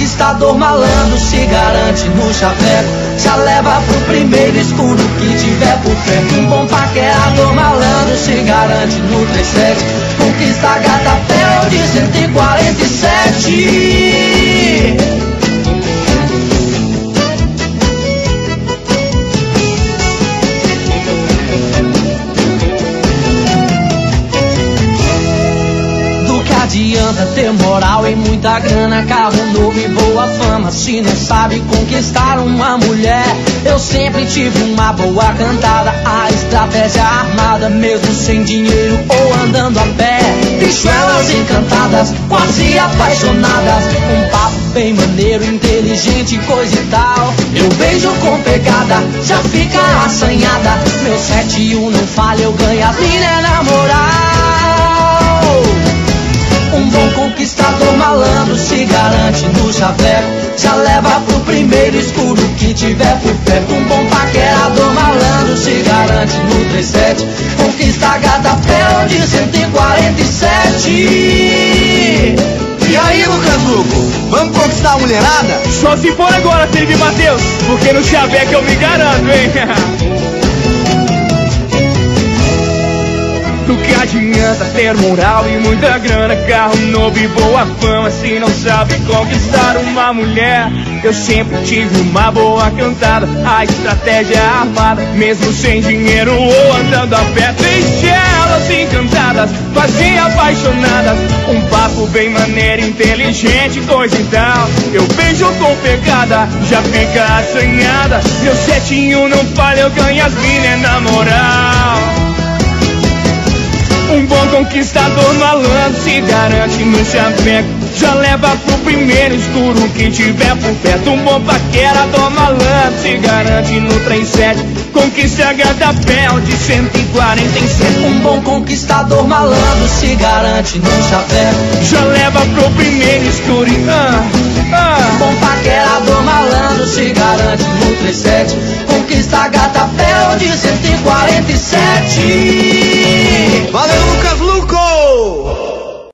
conquistador malandro se garante no chaveco, já leva pro primeiro escuro que tiver por perto. Um bom paquerador malandro se garante no 37, conquista a gata Pel de 147. Adianta ter moral e muita grana, carro novo e boa fama, se não sabe conquistar uma mulher. Eu sempre tive uma boa cantada, a estratégia armada, mesmo sem dinheiro ou andando a pé. Bicho, elas encantadas, quase apaixonadas, um papo bem maneiro, inteligente, coisa e tal. Eu beijo com pegada, já fica assanhada, meu 7-1 não falha, eu ganho as mina na moral. Um bom conquistador malandro se garante no chaveco, já leva pro primeiro escuro que tiver por perto. Um bom paquerador malandro se garante no 37, conquista a gata Pel de 147. E aí, Lucas Luco, vamos conquistar a mulherada? Só se for agora, Felipe Matheus, porque no chaveco eu me garanto, hein? Do que adianta ter moral e muita grana, carro novo e boa fama, se não sabe conquistar uma mulher. Eu sempre tive uma boa cantada, a estratégia armada, mesmo sem dinheiro ou andando a pé. Deixe elas encantadas, quase apaixonadas, um papo bem maneiro, inteligente, coisa e tal. Eu beijo com pegada, já fica assanhada, meu 7-1 não falha, eu ganho as mina na moral. Um bom conquistador malandro se garante no chaveco, já leva pro primeiro escuro que tiver por perto. Um bom paquerador malandro se garante no 37, conquista a gata Pel de 147. Um bom conquistador malandro se garante no chaveco, já leva pro primeiro escuro. Um bom paquerador malandro se garante no 37, conquista a gata Pel de 147.